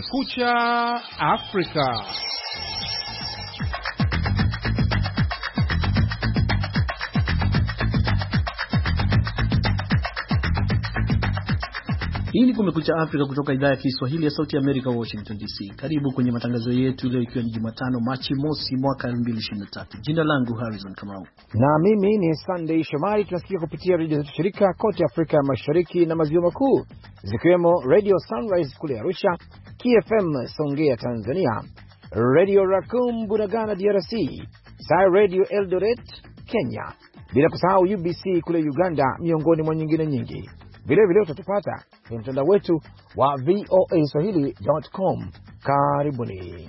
Kumekucha Afrika. Hii ni Kumekucha Afrika kutoka idhaa ya Kiswahili ya Sauti ya Amerika, Washington DC. Karibu kwenye matangazo yetu leo, ikiwa ni Jumatano Machi mosi mwaka 2023. Jina langu Harrison Kamau. Na mimi ni Sunday Shomari. Tunasikia kupitia redio zetu shirika kote Afrika ya Mashariki na Maziwa Makuu, zikiwemo Radio Sunrise kule Arusha, KFM Songea Tanzania, Radio Raccoon Bunagana DRC, Sai Radio Eldoret Kenya, bila kusahau UBC kule Uganda, miongoni mwa nyingine nyingi. Vile vile utatupata kwenye mtandao wetu wa voaswahili.com. Karibuni.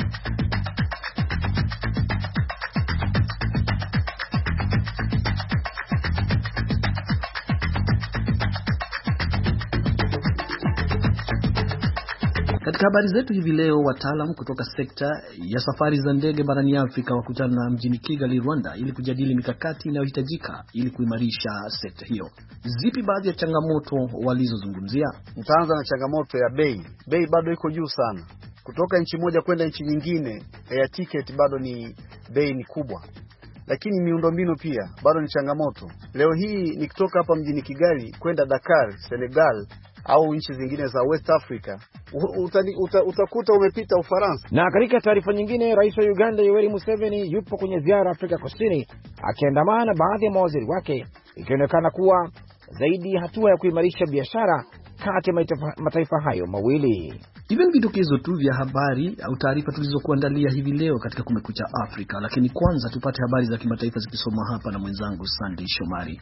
Katika habari zetu hivi leo, wataalamu kutoka sekta ya safari za ndege barani Afrika wakutana mjini Kigali, Rwanda, ili kujadili mikakati inayohitajika ili kuimarisha sekta hiyo. Zipi baadhi ya changamoto walizozungumzia? Nitaanza na changamoto ya bei. Bei bado iko juu sana. Kutoka nchi moja kwenda nchi nyingine, ya ticket bado ni bei ni kubwa. Lakini miundombinu pia bado ni changamoto. Leo hii nikitoka hapa mjini Kigali kwenda Dakar, Senegal, au nchi zingine za West Africa, utakuta umepita Ufaransa. Na katika taarifa nyingine, Rais wa Uganda Yoweri Museveni yupo kwenye ziara Afrika Kusini, akiandamana na baadhi ya mawaziri wake, ikionekana kuwa zaidi hatua ya kuimarisha biashara kati ya mataifa hayo mawili. Hivi ni vidokezo tu vya habari au taarifa tulizokuandalia hivi leo katika Kumekucha Afrika, lakini kwanza tupate habari za kimataifa zikisomwa hapa na mwenzangu Sunday Shomari.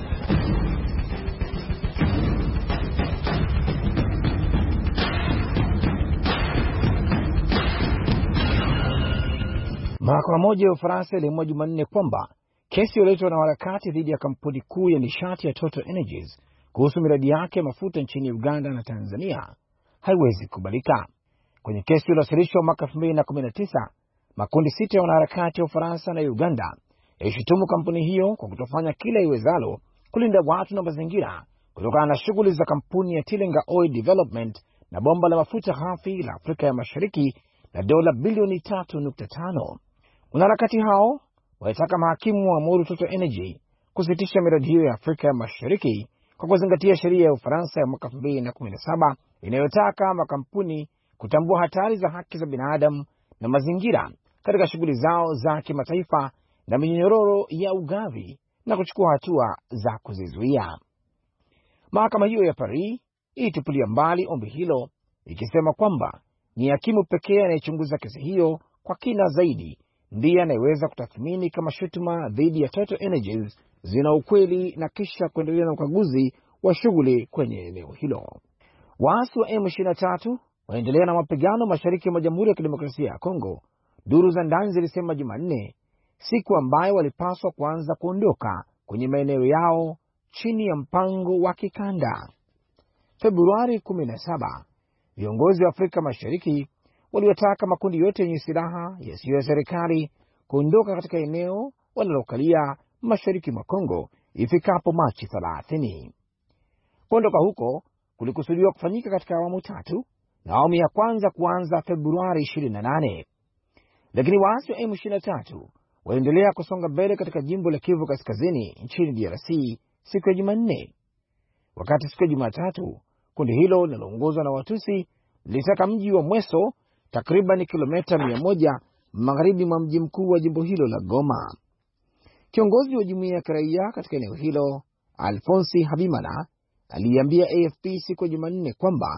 Mahakama moja ya Ufaransa iliamua Jumanne kwamba kesi iliyoletwa na harakati dhidi ya kampuni kuu ya nishati ya Total Energies kuhusu miradi yake ya mafuta nchini Uganda na Tanzania haiwezi kubalika. Kwenye kesi iliyowasilishwa mwaka 2019, makundi 6 ya wanaharakati wa Ufaransa na Uganda yalishutumu kampuni hiyo kwa kutofanya kila iwezalo kulinda watu na mazingira kutokana na shughuli za kampuni ya Tilenga Oil Development na bomba la mafuta ghafi la Afrika ya Mashariki na dola bilioni 3.5. Wanaharakati hao walitaka mahakimu waamuru Total Energy kusitisha miradi hiyo ya Afrika ya Mashariki kwa kuzingatia sheria ya Ufaransa ya mwaka 2017 inayotaka makampuni kutambua hatari za haki za binadamu na mazingira katika shughuli zao za kimataifa na minyororo ya ugavi na kuchukua hatua za kuzizuia. Mahakama hiyo ya Paris ilitupilia mbali ombi hilo, ikisema kwamba ni hakimu pekee anayechunguza kesi hiyo kwa kina zaidi ndiye anayeweza kutathmini kama shutuma dhidi ya Total Energies zina ukweli na kisha kuendelea na ukaguzi wa shughuli kwenye eneo hilo. Waasi wa M23 waendelea na mapigano mashariki mwa Jamhuri ya Kidemokrasia ya Kongo, duru za ndani zilisema Jumanne, siku ambayo walipaswa kuanza kuondoka kwenye maeneo yao chini ya mpango wa kikanda. Februari 17, viongozi wa Afrika Mashariki waliwataka makundi yote yenye silaha yasiyo ya serikali kuondoka katika eneo wanalokalia mashariki mwa Kongo ifikapo Machi 30. Kuondoka huko kulikusudiwa kufanyika katika awamu 3, na awamu ya kwanza kuanza Februari 28. Lakini waasi wa M23 waendelea kusonga mbele katika jimbo la Kivu Kaskazini nchini DRC siku ya Jumanne. Wakati siku ya Jumatatu, kundi hilo linaloongozwa na Watusi lilitaka mji wa Mweso, takriban kilomita 100 magharibi mwa mji mkuu wa jimbo hilo la Goma. Kiongozi wa jumuiya ya kiraia katika eneo hilo, Alfonsi Habimana, aliambia AFP siku ya Jumanne kwamba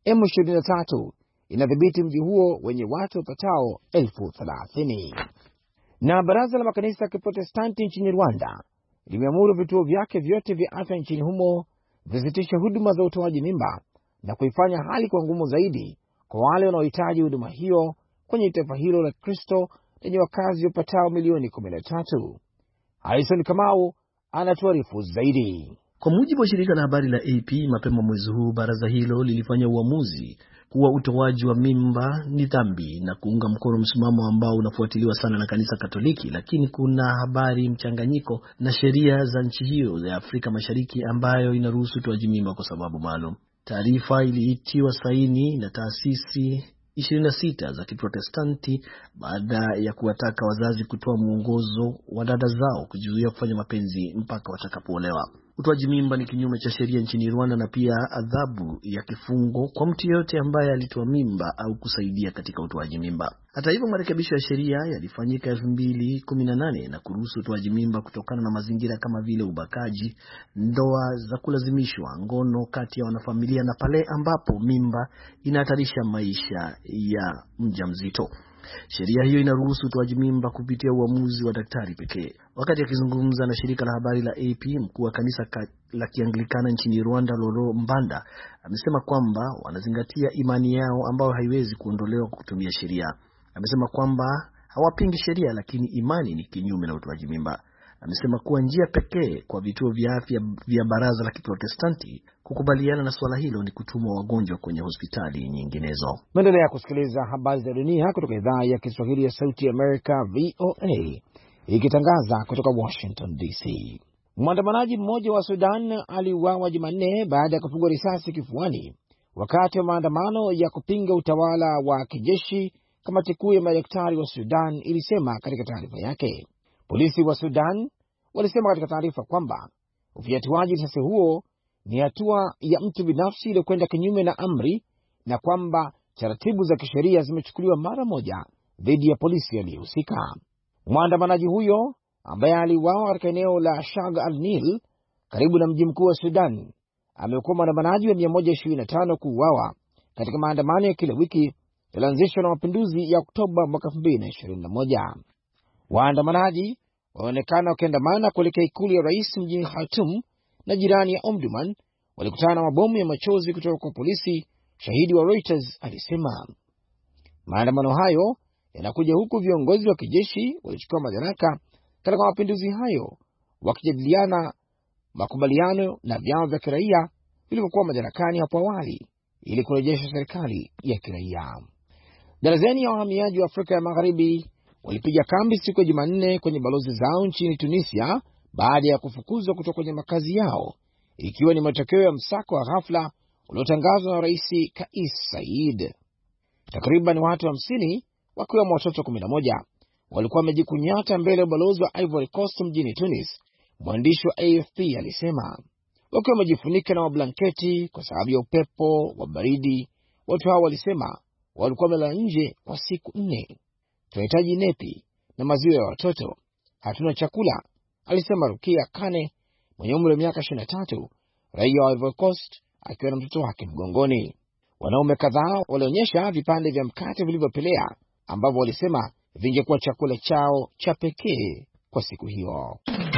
M23 inadhibiti mji huo wenye watu wapatao 30,000. Na baraza la makanisa ya Kiprotestanti nchini Rwanda limeamuru vituo vyake vyote vya afya nchini humo visitishe huduma za utoaji mimba na kuifanya hali kwa ngumu zaidi kwa wale wanaohitaji huduma hiyo kwenye taifa hilo la Kristo lenye wakazi wapatao milioni 13. Harrison Kamau anatuarifu zaidi. Kwa mujibu wa shirika la habari la AP, mapema mwezi huu baraza hilo lilifanya uamuzi kuwa utoaji wa mimba ni dhambi na kuunga mkono msimamo ambao unafuatiliwa sana na kanisa Katoliki, lakini kuna habari mchanganyiko na sheria za nchi hiyo ya Afrika Mashariki ambayo inaruhusu utoaji mimba kwa sababu maalum. Taarifa iliitiwa saini na taasisi 26 za Kiprotestanti baada ya kuwataka wazazi kutoa mwongozo wa dada zao kujizuia kufanya mapenzi mpaka watakapoolewa. Utoaji mimba ni kinyume cha sheria nchini Rwanda na pia adhabu ya kifungo kwa mtu yeyote ambaye alitoa mimba au kusaidia katika utoaji mimba. Hata hivyo, marekebisho ya sheria yalifanyika 2018 na kuruhusu utoaji mimba kutokana na mazingira kama vile ubakaji, ndoa za kulazimishwa, ngono kati ya wanafamilia na pale ambapo mimba inahatarisha maisha ya mjamzito. Sheria hiyo inaruhusu utoaji mimba kupitia uamuzi wa daktari pekee. Wakati akizungumza na shirika la habari la AP, mkuu wa kanisa la Kianglikana nchini Rwanda, Loro Mbanda, amesema kwamba wanazingatia imani yao ambayo haiwezi kuondolewa kwa kutumia sheria. Amesema kwamba hawapingi sheria, lakini imani ni kinyume na utoaji mimba. Amesema kuwa njia pekee kwa vituo vya afya vya Baraza la Kiprotestanti kukubaliana na swala hilo ni kutuma wagonjwa kwenye hospitali nyinginezo. Mwendelea kusikiliza habari za dunia kutoka idhaa ya Kiswahili ya Sauti ya Amerika, VOA, ikitangaza kutoka Washington DC. Mwandamanaji mmoja wa Sudan aliuawa Jumanne baada ya kupigwa risasi kifuani wakati wa maandamano ya kupinga utawala wa kijeshi, kamati kuu ya madaktari wa Sudan ilisema katika taarifa yake. Polisi wa Sudan walisema katika taarifa kwamba ufyatuaji risasi huo ni hatua ya mtu binafsi iliyokwenda kinyume na amri na kwamba taratibu za kisheria zimechukuliwa mara moja dhidi ya polisi aliyehusika. Mwandamanaji huyo ambaye aliuawa katika eneo la Shag al-Nil karibu na mji mkuu wa Sudan amekuwa mwandamanaji wa 125 kuuawa katika maandamano ya kila wiki yalianzishwa na mapinduzi ya Oktoba mwaka 2021. Waandamanaji waonekana wakiandamana kuelekea ikulu ya rais mjini Khartoum na jirani ya Omdurman walikutana na mabomu ya machozi kutoka kwa polisi, shahidi wa Reuters alisema. Maandamano hayo yanakuja huku viongozi wa kijeshi walichukua madaraka katika mapinduzi hayo wakijadiliana makubaliano na vyama vya kiraia vilivyokuwa madarakani hapo awali ili kurejesha serikali ya kiraia. Darazeni ya wahamiaji wa Afrika ya Magharibi walipiga kambi siku ya Jumanne kwenye balozi zao nchini Tunisia baada ya kufukuzwa kutoka kwenye makazi yao, ikiwa ni matokeo ya msako wa ghafla uliotangazwa na Rais Kais Saied. Takriban watu 50 wakiwemo watoto 11 walikuwa wamejikunyata mbele ya balozi wa Ivory Coast mjini Tunis, mwandishi wa AFP alisema. Wakiwa wamejifunika na mablanketi kwa sababu ya upepo wa baridi, watu hao walisema walikuwa wamelala nje kwa siku 4. Tunahitaji nepi na maziwa ya watoto, hatuna chakula, alisema Rukia Kane mwenye umri wa miaka 23, raia wa Ivory Coast akiwa na mtoto wake mgongoni. Wanaume kadhaa walionyesha vipande vya mkate vilivyopelea ambavyo walisema vingekuwa chakula chao cha pekee kwa siku hiyo.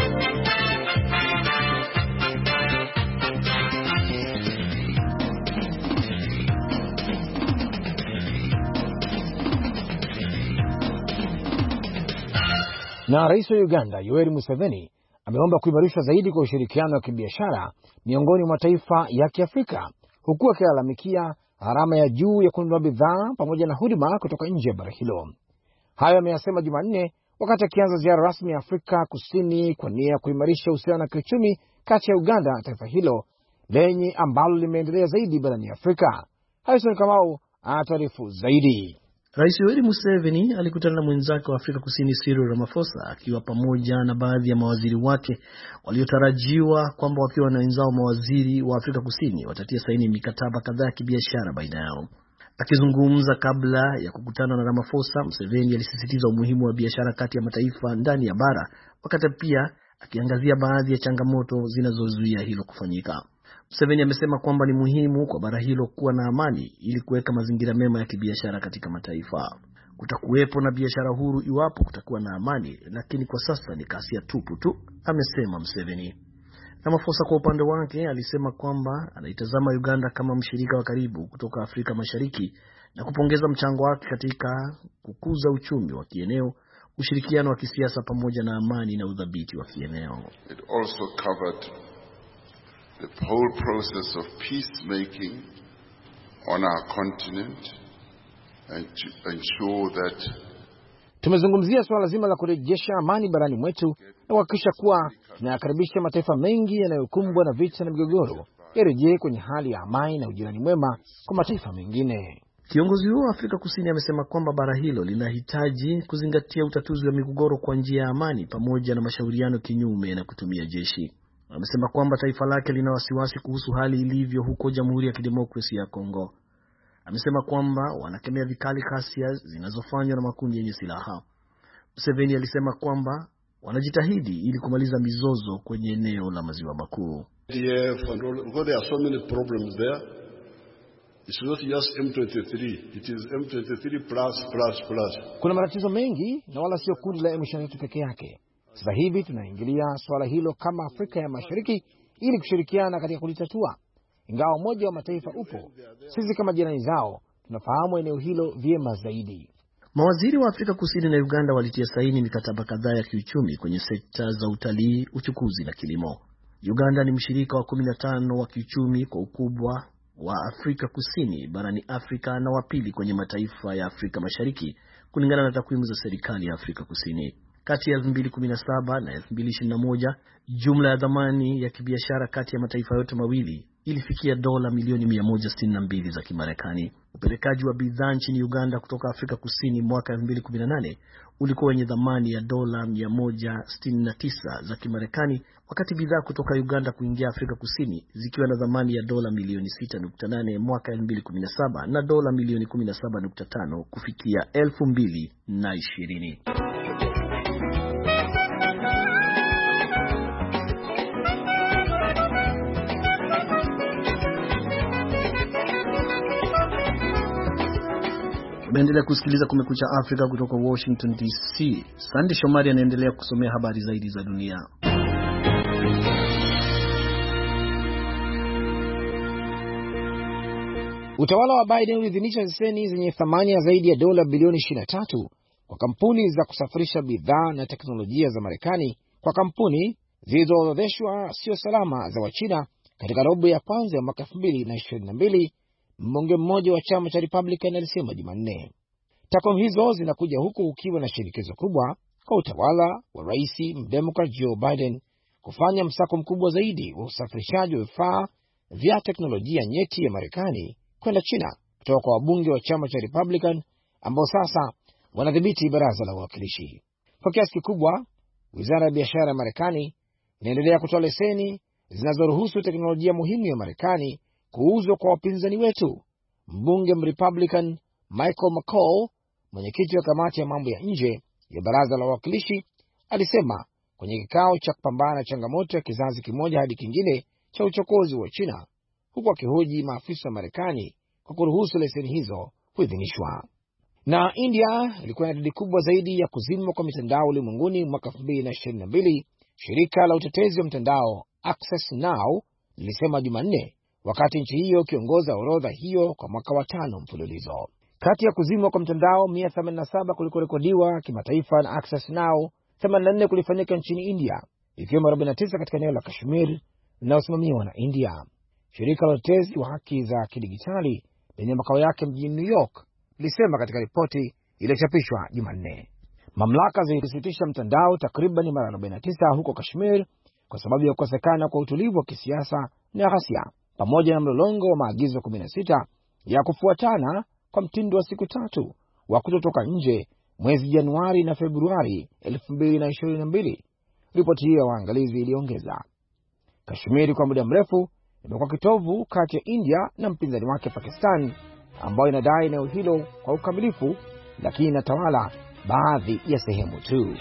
Na rais wa Uganda Yoweri Museveni ameomba kuimarishwa zaidi kwa ushirikiano wa kibiashara miongoni mwa mataifa ya Kiafrika, huku akilalamikia gharama ya juu ya kununua bidhaa pamoja na huduma kutoka nje ya bara hilo. Hayo ameyasema Jumanne wakati akianza ziara rasmi ya Afrika Kusini kwa nia ya kuimarisha uhusiano wa kiuchumi kati ya Uganda na taifa hilo lenye ambalo limeendelea zaidi barani Afrika. Harrison Kamau ataarifu zaidi. Rais Yoweri Museveni alikutana na mwenzake wa Afrika Kusini Cyril Ramaphosa akiwa pamoja na baadhi ya mawaziri wake waliotarajiwa kwamba wakiwa na wenzao mawaziri wa Afrika Kusini watatia saini mikataba kadhaa ya kibiashara baina yao. Akizungumza kabla ya kukutana na Ramaphosa, Museveni alisisitiza umuhimu wa biashara kati ya mataifa ndani ya bara, wakati pia akiangazia baadhi ya changamoto zinazozuia hilo kufanyika. Museveni amesema kwamba ni muhimu kwa bara hilo kuwa na amani ili kuweka mazingira mema ya kibiashara katika mataifa. Kutakuwepo na biashara huru iwapo kutakuwa na amani, lakini kwa sasa ni kasia tupu tu, amesema Museveni. Ramaphosa kwa upande wake alisema kwamba anaitazama Uganda kama mshirika wa karibu kutoka Afrika Mashariki na kupongeza mchango wake katika kukuza uchumi wa kieneo, ushirikiano wa kisiasa pamoja na amani na udhabiti wa kieneo. It also covered the whole process of peacemaking on our continent and to ensure that tumezungumzia swala zima la kurejesha amani barani mwetu na kuhakikisha kuwa tunayakaribisha mataifa mengi yanayokumbwa na vita na migogoro yarejee kwenye hali ya amani na ujirani mwema kwa mataifa mengine. Kiongozi huo wa Afrika Kusini amesema kwamba bara hilo linahitaji kuzingatia utatuzi wa migogoro kwa njia ya amani pamoja na mashauriano kinyume na kutumia jeshi. Amesema kwamba taifa lake lina wasiwasi kuhusu hali ilivyo huko Jamhuri ya Kidemokrasia ya Kongo. Amesema kwamba wanakemea vikali ghasia zinazofanywa na makundi yenye silaha. Museveni alisema kwamba wanajitahidi ili kumaliza mizozo kwenye eneo la Maziwa Makuu. There are so many problems there. It's not just M23, it is M23 plus. Kuna matatizo mengi na wala sio kundi la M23 peke yake. Sasa hivi tunaingilia swala hilo kama Afrika ya Mashariki ili kushirikiana katika kulitatua. Ingawa Umoja wa Mataifa upo, sisi kama jirani zao tunafahamu eneo hilo vyema zaidi. Mawaziri wa Afrika Kusini na Uganda walitia saini mikataba kadhaa ya kiuchumi kwenye sekta za utalii, uchukuzi na kilimo. Uganda ni mshirika wa 15 wa kiuchumi kwa ukubwa wa Afrika Kusini barani Afrika na wa pili kwenye mataifa ya Afrika Mashariki kulingana na takwimu za serikali ya Afrika Kusini. Kati ya 2017 na 2021, jumla ya dhamani ya kibiashara kati ya mataifa yote mawili ilifikia dola milioni 162 za Kimarekani. Upelekaji wa bidhaa nchini Uganda kutoka Afrika Kusini mwaka 2018 ulikuwa wenye dhamani ya dola 169 za Kimarekani, wakati bidhaa kutoka Uganda kuingia Afrika Kusini zikiwa na dhamani ya dola milioni 6.8 mwaka 2017 na dola milioni 17.5 kufikia 2020. Unaendelea kusikiliza Kumekucha Afrika kutoka Washington DC. Sandy Shomari anaendelea kusomea habari zaidi za dunia. Utawala wa Biden uliidhinisha leseni zenye thamani ya zaidi ya dola bilioni 23 kwa kampuni za kusafirisha bidhaa na teknolojia za Marekani kwa kampuni zilizoorodheshwa sio salama za Wachina katika robo ya kwanza ya mwaka 2022. Mbunge mmoja wa chama cha Republican alisema Jumanne. Takwimu hizo zinakuja huku ukiwa na shinikizo kubwa kwa utawala wa Rais Mdemokrat Joe Biden kufanya msako mkubwa zaidi wa usafirishaji wa vifaa vya teknolojia nyeti ya Marekani kwenda China kutoka kwa wabunge wa chama cha Republican ambao sasa wanadhibiti baraza la wawakilishi. Kwa kiasi kikubwa, Wizara ya Biashara ya Marekani inaendelea kutoa leseni zinazoruhusu teknolojia muhimu ya Marekani kuuzwa kwa wapinzani wetu. Mbunge Republican Michael McCall, mwenyekiti wa kamati ya mambo ya nje ya baraza la wawakilishi, alisema kwenye kikao cha kupambana na changamoto ya kizazi kimoja hadi kingine cha uchokozi wa China, huku akihoji maafisa wa Marekani kwa kuruhusu leseni hizo kuidhinishwa. Na India ilikuwa na idadi kubwa zaidi ya kuzimwa kwa mitandao ulimwenguni mwaka 2022, shirika la utetezi wa mtandao Access Now lilisema Jumanne, wakati nchi hiyo kiongoza orodha hiyo kwa mwaka wa 5 mfululizo. Kati ya kuzimwa kwa mtandao 187 kulikorekodiwa kimataifa na Access Now, 84 kulifanyika nchini India, ikiwemo 49 katika eneo la Kashmir linalosimamiwa na India. Shirika la utetezi wa haki za kidijitali lenye makao yake mjini New York lilisema katika ripoti iliyochapishwa Jumanne. Mamlaka zilisitisha mtandao takriban mara 49 huko Kashmir kwa sababu ya kukosekana kwa utulivu wa kisiasa na ghasia, pamoja na mlolongo wa maagizo 16 ya kufuatana kwa mtindo wa siku 3 wa kutotoka nje mwezi Januari na Februari 2022. Ripoti hiyo ya waangalizi iliongeza, Kashmir kwa muda mrefu imekuwa kitovu kati ya India na mpinzani wake Pakistan, ambayo inadai eneo hilo kwa ukamilifu, lakini inatawala baadhi ya sehemu tu.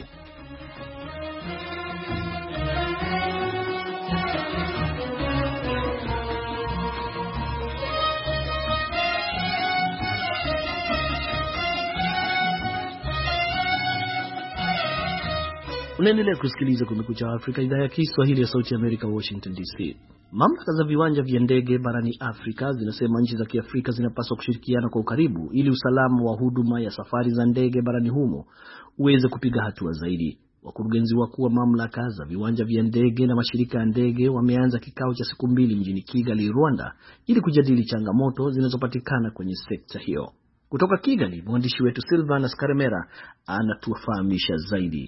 Unaendelea kusikiliza Kumekucha Afrika, idhaa ya Kiswahili ya Sauti ya Amerika, Washington DC. Mamlaka za viwanja vya ndege barani Afrika zinasema nchi za Kiafrika zinapaswa kushirikiana kwa ukaribu ili usalama wa huduma ya safari za ndege barani humo uweze kupiga hatua zaidi. Wakurugenzi wakuu wa mamlaka za viwanja vya ndege na mashirika ya ndege wameanza kikao cha siku 2 mjini Kigali, Rwanda, ili kujadili changamoto zinazopatikana kwenye sekta hiyo. Kutoka Kigali, mwandishi wetu Silvana Skaremera anatufahamisha zaidi.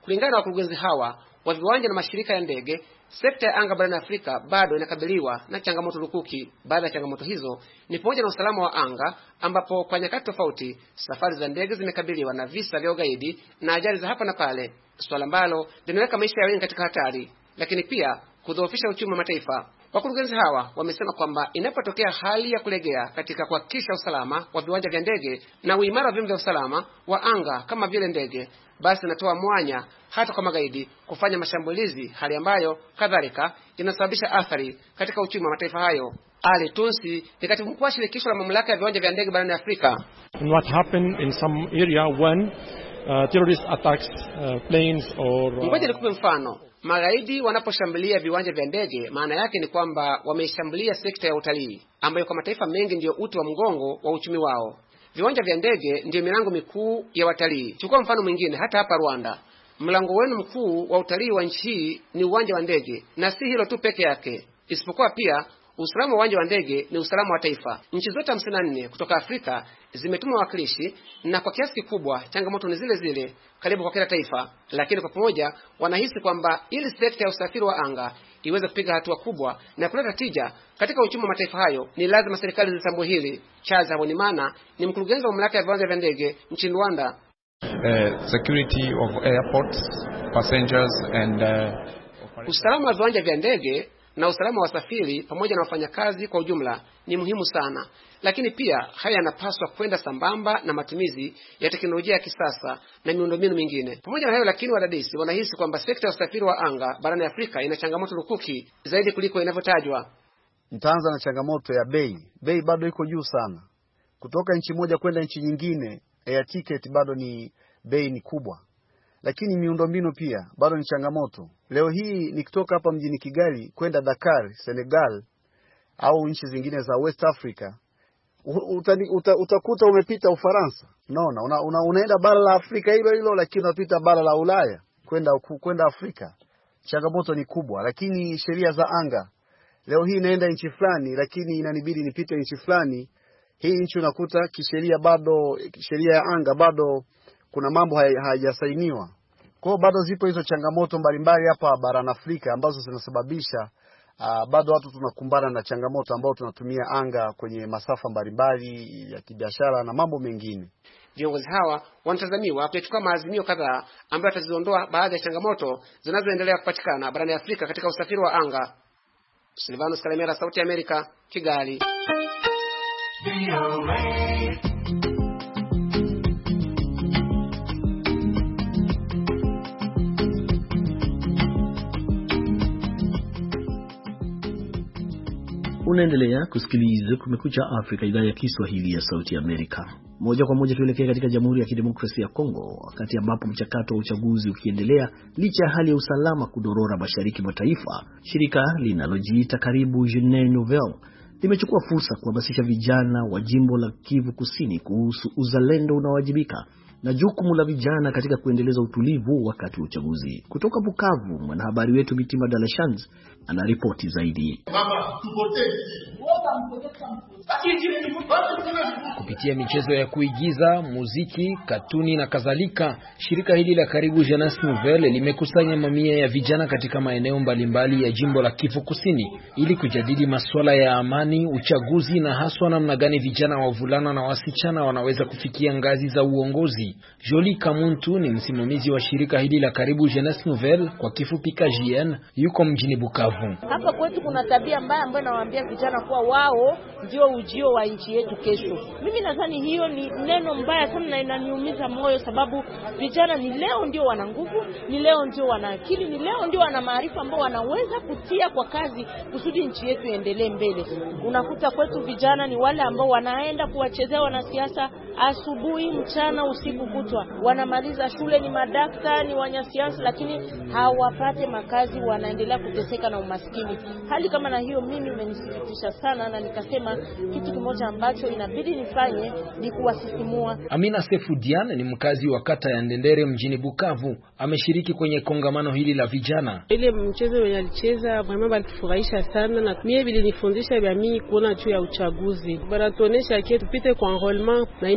Kulingana na wakurugenzi hawa wa viwanja na mashirika ya ndege, sekta ya anga barani Afrika bado inakabiliwa na changamoto lukuki. Baadhi ya changamoto hizo ni pamoja na usalama wa anga, ambapo kwa nyakati tofauti safari za ndege zimekabiliwa na visa vya ugaidi na ajali za hapa na pale, swala ambalo linaweka maisha ya wengi katika hatari, lakini pia kudhoofisha uchumi wa mataifa. Wakurugenzi hawa wamesema kwamba inapotokea hali ya kulegea katika kuhakikisha usalama wa viwanja vya ndege na uimara wa vyombo vya usalama wa anga kama vile ndege, basi inatoa mwanya hata kwa magaidi kufanya mashambulizi, hali ambayo kadhalika inasababisha athari katika uchumi wa mataifa hayo. Ali Tunsi ni katibu mkuu wa shirikisho la mamlaka ya viwanja vya ndege barani Afrika. What happened in some area when terrorist attacks planes or ngoja nikupe mfano. Magaidi wanaposhambulia viwanja vya ndege, maana yake ni kwamba wameshambulia sekta ya utalii ambayo kwa mataifa mengi ndio uti wa mgongo wa uchumi wao. Viwanja vya ndege ndio milango mikuu ya watalii. Chukua mfano mwingine, hata hapa Rwanda, mlango wenu mkuu wa utalii wa nchi hii ni uwanja wa ndege, na si hilo tu peke yake, isipokuwa pia usalama wa uwanja wa ndege ni usalama wa taifa. Nchi zote 54 kutoka Afrika zimetuma wawakilishi, na kwa kiasi kikubwa changamoto ni zile zile karibu kwa kila taifa, lakini kwa pamoja wanahisi kwamba ili sekta ya usafiri wa anga iweze kupiga hatua kubwa na kuleta tija katika uchumi wa mataifa hayo, ni lazima serikali zitambue hili. Charles Habonimana ni mkurugenzi wa mamlaka ya viwanja vya ndege nchini Rwanda. Security of airports, passengers and usalama wa viwanja vya ndege na usalama wa wasafiri pamoja na wafanyakazi kwa ujumla ni muhimu sana, lakini pia haya yanapaswa kwenda sambamba na matumizi ya teknolojia ya kisasa na miundombinu mingine. Pamoja na hayo lakini, wadadisi wanahisi kwamba sekta ya usafiri wa anga barani Afrika ina changamoto lukuki zaidi kuliko inavyotajwa. Nitaanza na changamoto ya bei. Bei bado iko juu sana. Kutoka nchi moja kwenda nchi nyingine, air ticket bado bei ni kubwa. Lakini miundombinu pia bado ni changamoto. Leo hii nikitoka hapa mjini Kigali kwenda Dakar, Senegal au nchi zingine za West Africa, utakuta umepita Ufaransa. Unaenda bara la Afrika hilo lakini unapita bara la Ulaya kwenda Afrika. Changamoto ni kubwa. Lakini sheria za anga, leo hii naenda nchi fulani lakini inanibidi nipite nchi fulani, hii nchi unakuta kisheria bado, sheria ya anga bado kuna mambo hayajasainiwa. Kwa hiyo bado zipo hizo changamoto mbalimbali hapa barani Afrika ambazo zinasababisha bado watu tunakumbana na changamoto ambao tunatumia anga kwenye masafa mbalimbali ya kibiashara na mambo mengine. Viongozi hawa wanatazamiwa kuchukua maazimio kadhaa ambayo yataziondoa baadhi ya changamoto zinazoendelea kupatikana barani Afrika katika usafiri wa anga. Silvanus Kalemera, Sauti ya Amerika, Kigali. Unaendelea kusikiliza Kumekucha Afrika, idhaa ya Kiswahili ya Sauti ya Amerika. Moja kwa moja tuelekea katika Jamhuri ya Kidemokrasia ya Kongo, wakati ambapo mchakato wa uchaguzi ukiendelea licha ya hali ya usalama kudorora mashariki mwa taifa. Shirika linalojiita Karibu Jeune Nouvelle limechukua fursa kuhamasisha vijana wa jimbo la Kivu Kusini kuhusu uzalendo unaowajibika na jukumu la vijana katika kuendeleza utulivu wakati wa uchaguzi. Kutoka Bukavu, mwanahabari wetu Mitima Dalashans anaripoti zaidi. Kupitia michezo ya kuigiza, muziki, katuni na kadhalika, shirika hili la Karibu Jeune Nouvelle limekusanya mamia ya vijana katika maeneo mbalimbali ya jimbo la Kivu Kusini ili kujadili masuala ya amani, uchaguzi na haswa namna gani vijana wavulana na wasichana wanaweza kufikia ngazi za uongozi. Jolie Kamuntu ni msimamizi wa shirika hili la Karibu Jeune Nouvelle, kwa kifupi KJN, yuko mjini Bukavu. Hapa kwetu kuna tabia mbaya ambayo nawaambia vijana kuwa wao ndio ujio wa nchi yetu kesho. Mimi nadhani hiyo ni neno mbaya sana na inaniumiza moyo, sababu vijana ni leo ndio wana nguvu, ni leo ndio wana akili, ni leo ndio wana maarifa ambao wanaweza kutia kwa kazi kusudi nchi yetu iendelee mbele. Unakuta kwetu vijana ni wale ambao wanaenda kuwachezea wanasiasa asubuhi, mchana, usiku kutwa. Wanamaliza shule, ni madaktari, ni wanasiasa, lakini hawapate makazi, wanaendelea kuteseka na umaskini. Hali kama na hiyo mimi imenisikitisha sana, na nikasema kitu kimoja ambacho inabidi nifanye ni kuwasisimua. Amina Sefudian ni mkazi wa kata ya Ndendere mjini Bukavu, ameshiriki kwenye kongamano hili la vijana. Ile mchezo wenye alicheza mama balitufurahisha sana, na mimi bilinifundisha vya mimi kuona juu ya uchaguzi. Baratuonesha kile tupite kwa enrollment na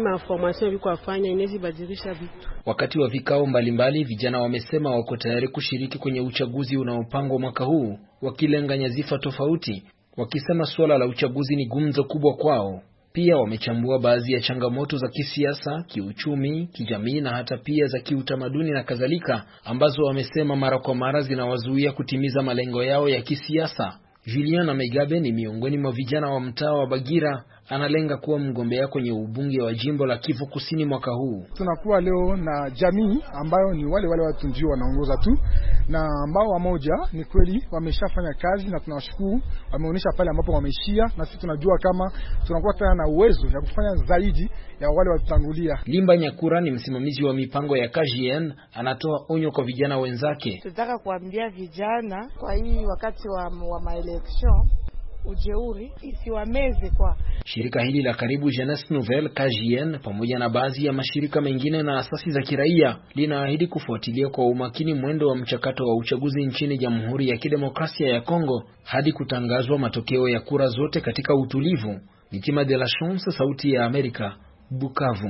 information viko afanya inaweza badilisha vitu. Wakati wa vikao mbalimbali, vijana wamesema wako tayari kushiriki kwenye uchaguzi unaopangwa mwaka huu, wakilenga nyadhifa tofauti, wakisema suala la uchaguzi ni gumzo kubwa kwao. Pia wamechambua baadhi ya changamoto za kisiasa, kiuchumi, kijamii na hata pia za kiutamaduni na kadhalika, ambazo wamesema mara kwa mara zinawazuia kutimiza malengo yao ya kisiasa. Juliana Megabe ni miongoni mwa vijana wa mtaa wa Bagira, analenga kuwa mgombea kwenye ubunge wa jimbo la Kivu Kusini mwaka huu. Tunakuwa leo na jamii ambayo ni wale watu ndio wanaongoza tu, na ambao wamoja ni kweli wameshafanya kazi na tunawashukuru, wameonyesha pale ambapo wameishia, na sisi tunajua kama tunakuwa tena na uwezo ya kufanya zaidi ya wale watutangulia. Limba Nyakura ni msimamizi wa mipango ya KGN, anatoa onyo kwa vijana wenzake. Tunataka kuambia vijana kwa hii wakati wa maelection ujeuri isiwameze kwa. Shirika hili la karibu Jeunesse Nouvelle KGN pamoja na baadhi ya mashirika mengine na asasi za kiraia linaahidi kufuatilia kwa umakini mwendo wa mchakato wa uchaguzi nchini Jamhuri ya Kidemokrasia ya Kongo hadi kutangazwa matokeo ya kura zote katika utulivu. Mitima de la Chance, Sauti ya Amerika, Bukavu.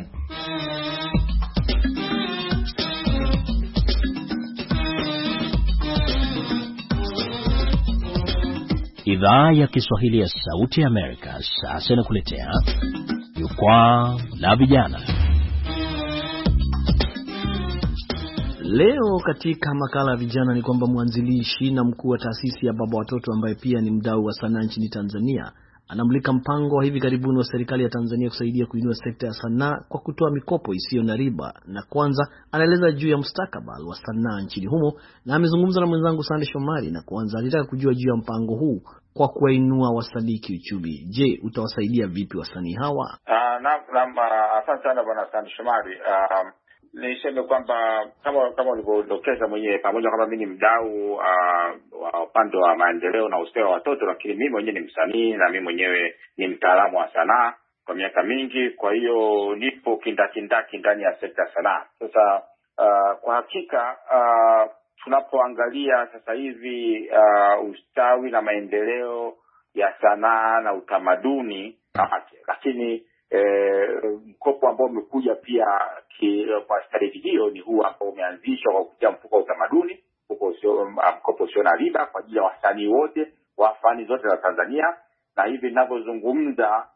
Idhaa ya Kiswahili ya Sauti ya Amerika sasa inakuletea Jukwaa la Vijana. Leo katika makala ya vijana ni kwamba mwanzilishi na mkuu wa taasisi ya Baba Watoto ambaye pia ni mdau wa sanaa nchini Tanzania anamulika mpango wa hivi karibuni wa serikali ya Tanzania kusaidia kuinua sekta ya sanaa kwa kutoa mikopo isiyo na riba, na kwanza anaeleza juu ya mustakabali wa sanaa nchini humo, na amezungumza na mwenzangu Sande Shomari na kwanza alitaka kujua juu ya mpango huu kwa kuwainua wasanii kiuchumi. Je, utawasaidia vipi wasanii hawa? Asante sana bwana Sande Shomari. Niseme kwamba kama ulivyodokeza mwenyewe, pamoja kama mimi ni mdau wa upande wa maendeleo na ustawi wa watoto, lakini mimi mwenyewe ni msanii na mimi mwenyewe ni mtaalamu wa sanaa kwa miaka mingi. Kwa hiyo nipo kindakindaki ndani ya sekta ya sanaa. Sasa kwa hakika tunapoangalia sasa hivi ustawi na maendeleo ya sanaa na utamaduni, lakini mkopo ambao umekuja pia kwa strategy hiyo ni huu ambao umeanzishwa kwa kupitia mfuko wa utamaduni, mkopo usio na riba kwa ajili ya wasanii wote wa fani zote za Tanzania. Na hivi ninavyozungumza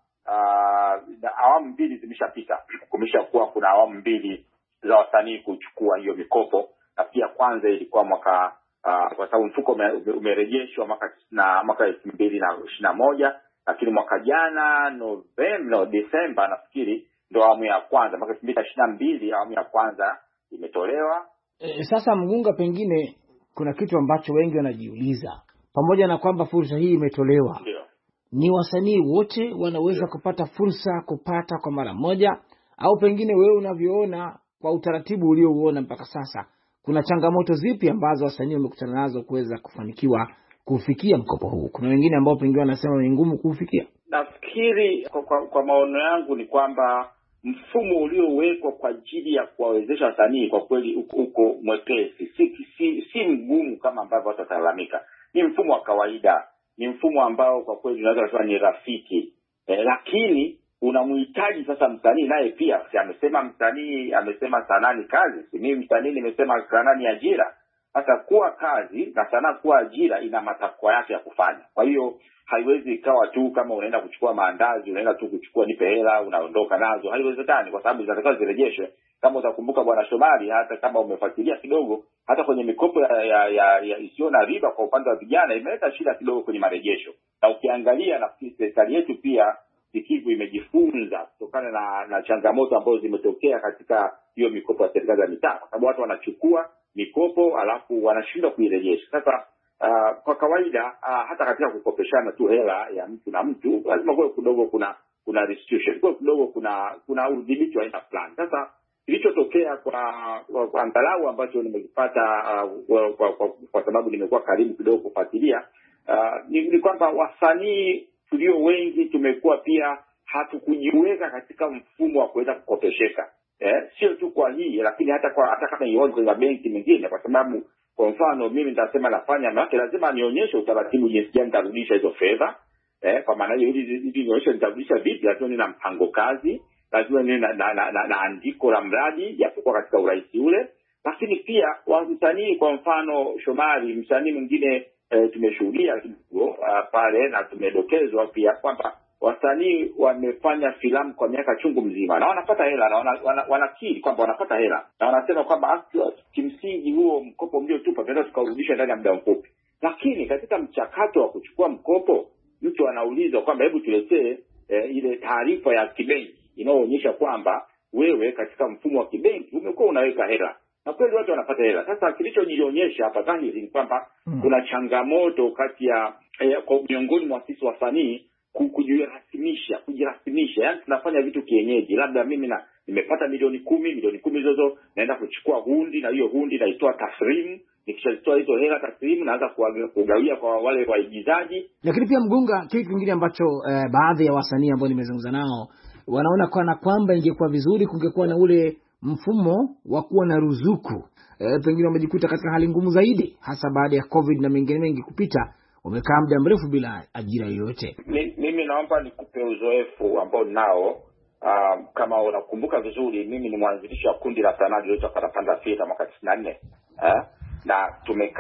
awamu mbili zimeshapita. Kumeshakuwa kuna awamu mbili za wasanii kuchukua hiyo mikopo, na pia kwanza ilikuwa mwaka kwa sababu mfuko umerejeshwa mwaka 2021, lakini mwaka jana Desemba nafikiri ndo awamu ya kwanza, mwaka 2022 awamu ya kwanza imetolewa. Sasa Mgunga, pengine kuna kitu ambacho wengi wanajiuliza, pamoja na kwamba fursa hii imetolewa, ndio ni wasanii wote wanaweza kupata fursa kupata kwa mara moja, au pengine wewe unavyoona kwa utaratibu uliouona mpaka sasa, kuna changamoto zipi ambazo wasanii wamekutana nazo kuweza kufanikiwa kufikia mkopo huu? Kuna wengine ambao pengine wanasema ni ngumu kufikia. Nafikiri kwa maono yangu ni kwamba mfumo uliowekwa kwa ajili ya kuwawezesha wasanii kwa kweli uko mwepesi, si mgumu kama ambavyo watu watalalamika. Ni mfumo wa kawaida, ni mfumo ambao kwa kweli unaweza kusema ni rafiki. Lakini unamhitaji sasa msanii naye pia. Amesema msanii, amesema sanaa ni kazi. Mimi msanii nimesema sanaa ni ajira. Sasa kuwa kazi na sanaa kuwa ajira ina matakwa yake ya kufanya. Kwa hiyo haiwezi ikawa tu kama unaenda kuchukua maandazi, unaenda tu kuchukua nipe hela unaondoka nazo. Haiwezekani, kwa sababu zinatakiwa zirejeshwe. Kama utakumbuka bwana Shomari, hata kama umefuatilia kidogo, hata kwenye mikopo ya isiyo na riba kwa upande wa vijana imeleta shida kidogo kwenye marejesho. Na ukiangalia na serikali yetu pia sikivu imejifunza kutokana na changamoto ambazo zimetokea katika hiyo mikopo ya serikali za mitaa, kwa sababu watu wanachukua mikopo alafu wanashindwa kuirejesha. Sasa kwa kawaida hata katika kukopeshana tu hela ya mtu na mtu lazima kwa kidogo kuna restitution, kwa kidogo kuna udhibiti wa aina fulani. Sasa kilichotokea kwa angalau ambacho nimekipata kwa sababu nimekuwa karibu kidogo kufuatilia ni kwamba wasanii tulio wengi tumekuwa pia hatukujiweka katika mfumo wa kuweza kukopesheka. Sio tu kwa hii, lakini hata kama ionzo za benki mengine, kwa sababu kwa mfano mimi nitasema nafanya maana lazima nionyeshe utaratibu jinsi gani nitarudisha hizo fedha. Kwa maana hiyo ili nionyeshe nitarudisha vipi, lazima nina mpango kazi, lazima niwe na andiko la mradi japokuwa katika urahisi ule. Lakini pia wasanii, kwa mfano Shomari, msanii mwingine tumeshuhudia pale na tumedokezwa pia kwamba wasanii wamefanya filamu kwa miaka chungu mzima na wanapata hela na wanakiri kwamba wanapata hela na wanasema kwamba kimsingi huo mkopo mliotupa tunaweza tukarudisha ndani ya muda mfupi. Lakini katika mchakato wa kuchukua mkopo, mtu anaulizwa kwamba hebu tuletee ile taarifa ya kibenki inayoonyesha kwamba wewe katika mfumo wa kibenki umekuwa unaweka hela. Na kweli watu wanapata hela. Sasa kilichojionyesha hapa dhahiri ni kwamba kuna changamoto kati ya kwa miongoni mwa sisi wasanii kujirasimisha. Yaani tunafanya vitu kienyeji. Labda mimi nimepata milioni 10 zozo naenda kuchukua hundi, na hiyo hundi naitoa taslimu. Nikishatoa hizo hela taslimu naanza kugawia kwa wale waigizaji. Lakini pia Mgunga, kitu kingine ambacho baadhi ya wasanii ambao nimezungumza nao wanaona kwamba ingekuwa vizuri kungekuwa na ule mfumo wa kuwa na ruzuku. Pengine wamejikuta katika hali ngumu zaidi, hasa baada ya COVID na mengine mengi kupita, wamekaa muda mrefu bila ajira yoyote. Mimi naomba nikupe uzoefu ambao nao. Kama unakumbuka vizuri, mimi ni mwanzilishi wa kundi la sanaa lililoitwa Parapanda Theater mwaka 94. Na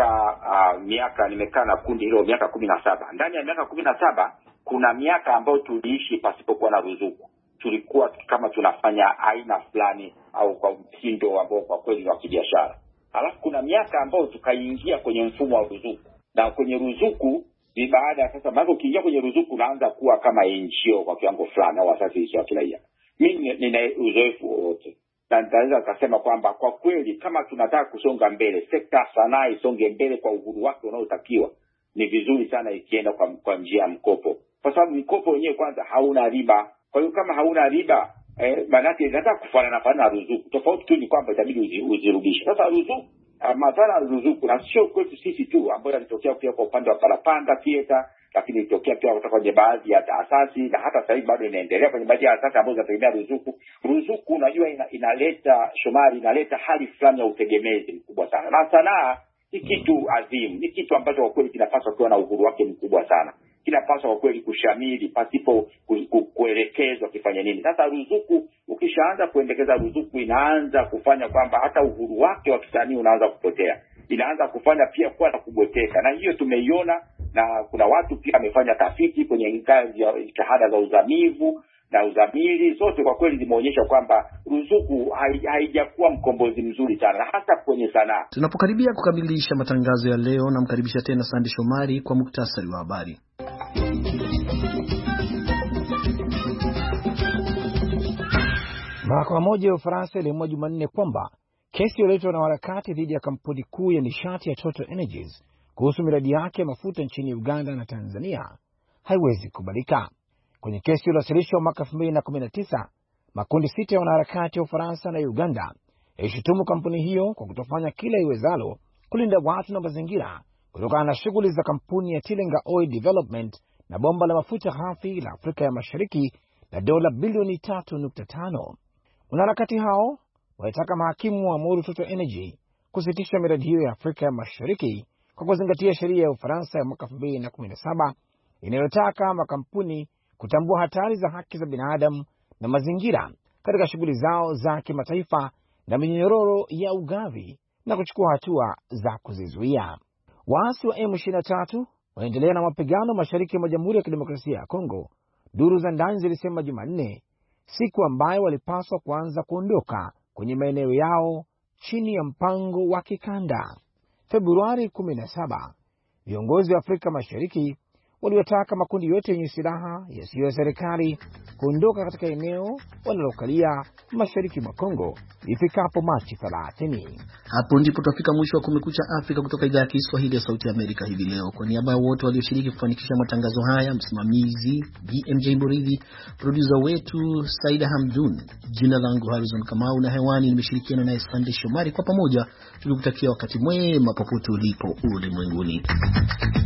nimekaa na kundi hilo miaka 17. Ndani ya miaka 17 kuna miaka ambayo tuliishi pasipokuwa na ruzuku. Tulikuwa kama tunafanya aina fulani au kwa mtindo ambao kwa kweli wa kibiashara. Alafu kuna miaka ambayo tukaingia kwenye mfumo wa ruzuku. Na kwenye ruzuku ni baada sasa baada ukiingia kwenye ruzuku unaanza kuwa kama NGO kwa kiwango fulani au asasi ya kiraia. Mimi nina uzoefu wote. Na nitaweza kusema kwamba kwa kweli kama tunataka kusonga mbele, sekta sanaa isonge mbele kwa uhuru wake unaotakiwa, ni vizuri sana ikienda kwa njia ya mkopo. Kwa sababu mkopo wenyewe kwanza hauna riba. Kwa hiyo kama hauna riba, maana yake inataka kufanana na ruzuku. Tofauti tu ni kwamba itabidi uzirudishe. Sasa ruzuku, madhara ya ruzuku na sio kwetu sisi tu, ambayo yanatokea pia kwa upande wa Parapanda Theater, lakini ilitokea pia kutoka kwenye baadhi ya taasisi na hata sasa hivi bado inaendelea kwenye baadhi ya taasisi ambazo zinategemea ruzuku. Ruzuku unajua inaleta Shomari, inaleta hali fulani ya utegemezi mkubwa sana. Na sanaa ni kitu adhimu, ni kitu ambacho kwa kweli kinapaswa kuwa na uhuru wake mkubwa sana. Kinapaswa kwa kweli kushamili pasipo kuelekezwa kifanya nini. Sasa ruzuku, ukishaanza kuendekeza ruzuku, inaanza kufanya kwamba hata uhuru wake wa kisanii unaanza kupotea. Inaanza kufanya pia kuwa na kubweteka. Na hiyo tumeiona, na kuna watu pia wamefanya tafiti kwenye ngazi ya shahada za uzamivu na uzamili, zote kwa kweli zimeonyesha kwamba ruzuku haijakuwa mkombozi mzuri sana, na hasa kwenye sanaa. Tunapokaribia kukamilisha matangazo ya leo, namkaribisha tena Sande Shomari kwa muktasari wa habari. Mahakama moja ya Ufaransa iliamua Jumanne kwamba kesi iliyoletwa na harakati dhidi ya kampuni kuu ya nishati ya Total Energies kuhusu miradi yake ya mafuta nchini Uganda na Tanzania haiwezi kubalika. Kwenye kesi iliyowasilishwa mwaka 2019, makundi 6 ya wanaharakati wa Ufaransa na Uganda yalishutumu kampuni hiyo kwa kutofanya kila iwezalo kulinda watu na mazingira kutokana na shughuli za kampuni ya Tilenga Oil Development na bomba la mafuta ghafi la Afrika ya Mashariki la dola bilioni 3.5. Wanaharakati hao walitaka mahakimu waamuru Total Energy kusitisha miradi hiyo ya Afrika ya Mashariki kwa kuzingatia sheria ya Ufaransa ya mwaka 2017 inayotaka makampuni kutambua hatari za haki za binadamu na mazingira katika shughuli zao za kimataifa na minyororo ya ugavi na kuchukua hatua za kuzizuia. Waasi wa M23 wanaendelea na mapigano mashariki mwa Jamhuri ya Kidemokrasia ya Kongo. Duru za ndani zilisema Jumanne, siku ambayo walipaswa kuanza kuondoka kwenye maeneo yao chini ya mpango wa kikanda. Februari 17, viongozi wa Afrika Mashariki waliwataka makundi yote yenye silaha yasiyo ya serikali kuondoka katika eneo wanalokalia mashariki mwa Kongo ifikapo Machi 30. Hapo ndipo tutafika mwisho wa Kumekucha Afrika kutoka idhaa ya Kiswahili ya Sauti ya Amerika hivi leo. Kwa niaba ya wote walioshiriki kufanikisha matangazo haya, msimamizi BMJ Muridhi, producer wetu Saida Hamdun, jina langu Harrison Kamau na hewani nimeshirikiana na Sande Shomari, kwa pamoja tukikutakia wakati mwema popote ulipo ulimwenguni.